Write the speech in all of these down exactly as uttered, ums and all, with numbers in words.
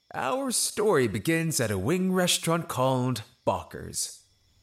Our story begins at a wing restaurant called Balkers.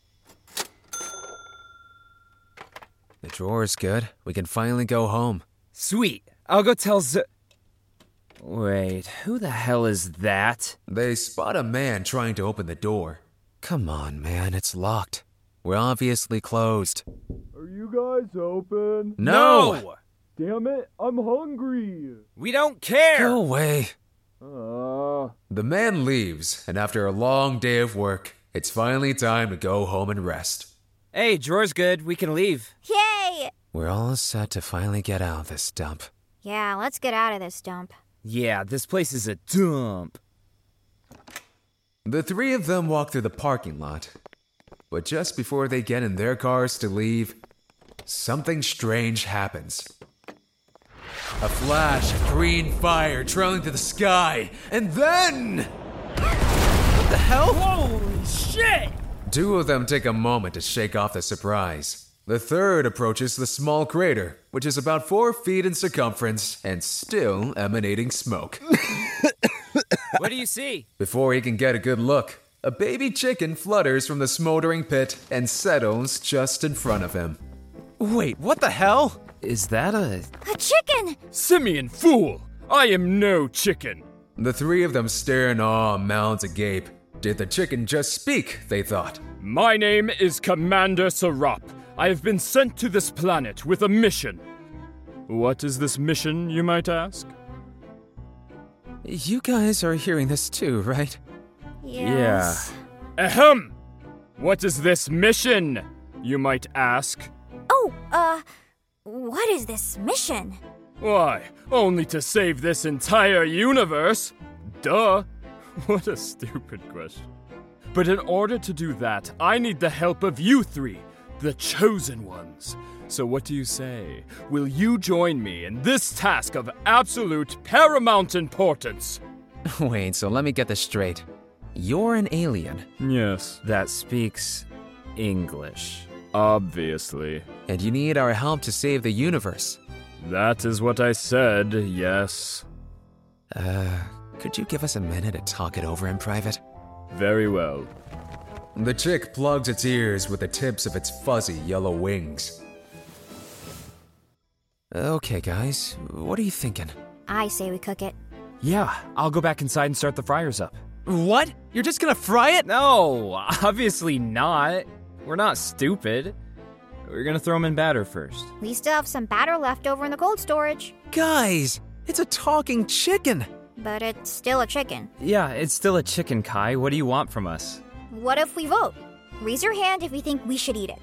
The drawer's good. We can finally go home. Sweet. I'll go tell Z... Wait, who the hell is that? They spot a man trying to open the door. Come on, man, it's locked. We're obviously closed. Are you guys open? No! No! Damn it, I'm hungry. We don't care! Go away. Uh, The man leaves, and after a long day of work, it's finally time to go home and rest. Hey, drawer's good. We can leave. Yay! We're all set to finally get out of this dump. Yeah, let's get out of this dump. Yeah, this place is a dump. The three of them walk through the parking lot. But just before they get in their cars to leave, something strange happens. A flash of green fire trailing to the sky, and then... What the hell? Holy shit! Two of them take a moment to shake off the surprise. The third approaches the small crater, which is about four feet in circumference and still emanating smoke. What do you see? Before he can get a good look, a baby chicken flutters from the smoldering pit and settles just in front of him. Wait, what the hell? Is that a... A chicken! Simeon, fool! I am no chicken. The three of them stare in awe, mouths agape. Did the chicken just speak, they thought. My name is Commander Sarap. I have been sent to this planet with a mission. What is this mission, you might ask? You guys are hearing this too, right? Yes. Ahem! What is this mission, you might ask? Oh, uh, what is this mission? Why, only to save this entire universe? Duh! What a stupid question. But in order to do that, I need the help of you three, the chosen ones. So what do you say? Will you join me in this task of absolute paramount importance? Wait, so let me get this straight. You're an alien, Yes, That speaks English. obviously. and you need our help to save the universe. That is what I said, yes. Uh, could you give us a minute to talk it over in private? Very well. The chick plugs its ears with the tips of its fuzzy yellow wings. Okay, guys, what are you thinking? I say we cook it. Yeah, I'll go back inside and start the fryers up. What? You're just gonna fry it? No, obviously not. We're not stupid. We're gonna throw them in batter first. We still have some batter left over in the cold storage. Guys, it's a talking chicken. But it's still a chicken. Yeah, it's still a chicken, Kai. What do you want from us? What if we vote? Raise your hand if you think we should eat it.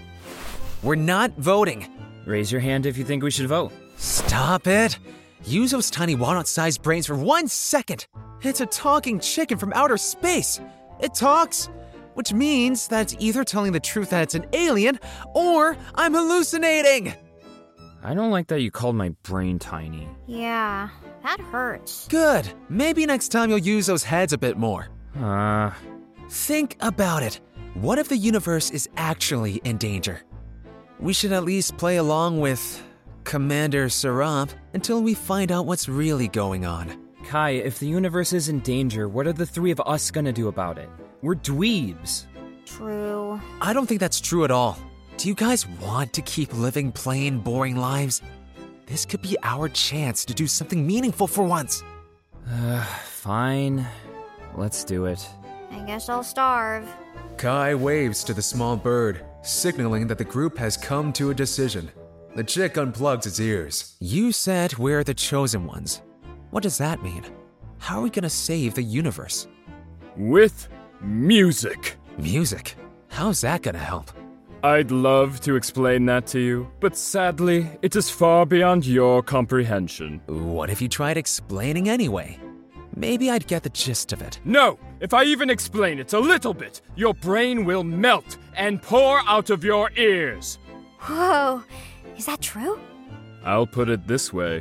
We're not voting. Raise your hand if you think we should vote. Stop it. Use those tiny walnut-sized brains for one second. It's a talking chicken from outer space. It talks, which means that it's either telling the truth that it's an alien, or I'm hallucinating. I don't like that you called my brain tiny. Yeah, that hurts. Good. Maybe next time you'll use those heads a bit more. Uh, Think about it. What if the universe is actually in danger? We should at least play along with Commander Sarap until we find out what's really going on. Kai, if the universe is in danger, what are the three of us gonna do about it? We're dweebs. True. I don't think that's true at all. Do you guys want to keep living plain, boring lives? This could be our chance to do something meaningful for once. Uh, fine. Let's do it. I guess I'll starve. Kai waves to the small bird, signaling that the group has come to a decision. The chick unplugs its ears. You said we're the chosen ones. What does that mean? How are we gonna save the universe? With music. Music? How's that gonna help? I'd love to explain that to you, but sadly, it is far beyond your comprehension. What if you tried explaining anyway? Maybe I'd get the gist of it. No! If I even explain it a little bit, your brain will melt and pour out of your ears. Whoa, is that true? I'll put it this way.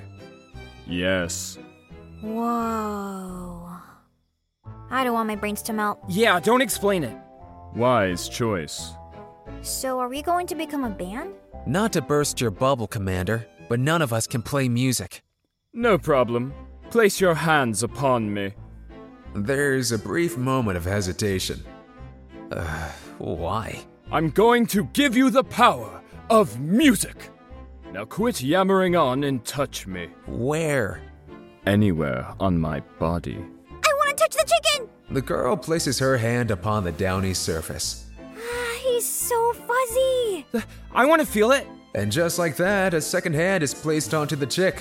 Yes. Whoa. I don't want my brains to melt. Yeah, don't explain it. Wise choice. So are we going to become a band? Not to burst your bubble, Commander, but none of us can play music. No problem. Place your hands upon me. There's a brief moment of hesitation. Uh, why? I'm going to give you the power of music. Now quit yammering on and touch me. Where? Anywhere on my body. I want to touch the chicken! The girl places her hand upon the downy surface. Ah, he's so fuzzy. I want to feel it. And just like that, a second hand is placed onto the chick.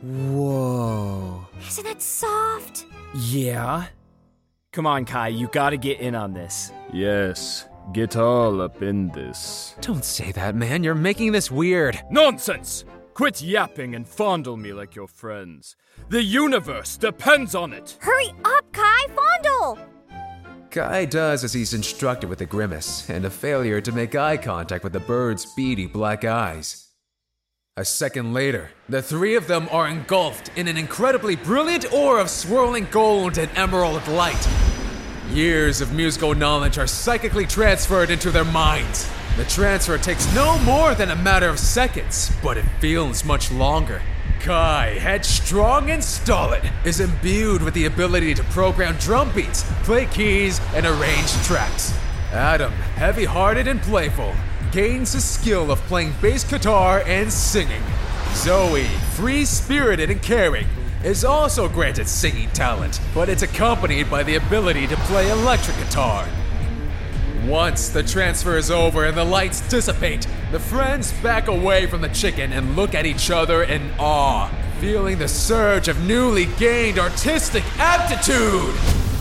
Whoa. Isn't it soft? Yeah? Come on, Kai, you gotta get in on this. Yes, get all up in this. Don't say that, man. You're making this weird. Nonsense! Quit yapping and fondle me like your friends. The universe depends on it. Hurry up, Kai! Fondle! Kai does as he's instructed with a grimace and a failure to make eye contact with the bird's beady black eyes. A second later, the three of them are engulfed in an incredibly brilliant aura of swirling gold and emerald light. Years of musical knowledge are psychically transferred into their minds. The transfer takes no more than a matter of seconds, but it feels much longer. Kai, headstrong and stolid, is imbued with the ability to program drum beats, play keys, and arrange tracks. Adam, heavy-hearted and playful, gains the skill of playing bass guitar and singing. Zoe, free-spirited and caring, is also granted singing talent, but it's accompanied by the ability to play electric guitar. Once the transfer is over and the lights dissipate, the friends back away from the chicken and look at each other in awe, feeling the surge of newly gained artistic aptitude.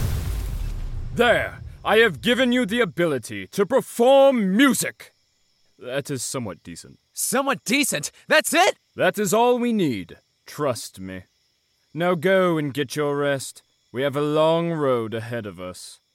There, I have given you the ability to perform music. That is somewhat decent. Somewhat decent? That's it? That is all we need. Trust me. Now go and get your rest. We have a long road ahead of us.